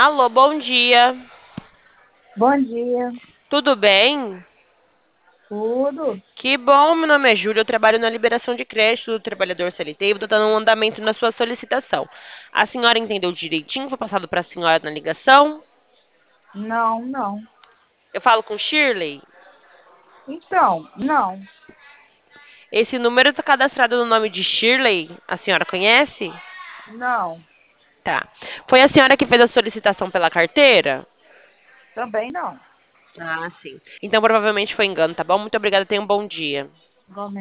Alô, bom dia. Bom dia, Tudo bem? tudo? Que bom, meu nome é Júlia, eu trabalho na liberação de crédito do trabalhador CLT e vou estar dando um andamento na sua solicitação. A senhora entendeu direitinho? Foi passado para a senhora na ligação? Não, não. Eu falo com Shirley. Então, não, Esse número está cadastrado no nome de Shirley. A senhora conhece? não, Tá. Foi a senhora que fez a solicitação pela carteira? também não. Ah, sim. Então provavelmente foi engano, tá bom? Muito obrigada, tenha um bom dia. Igualmente.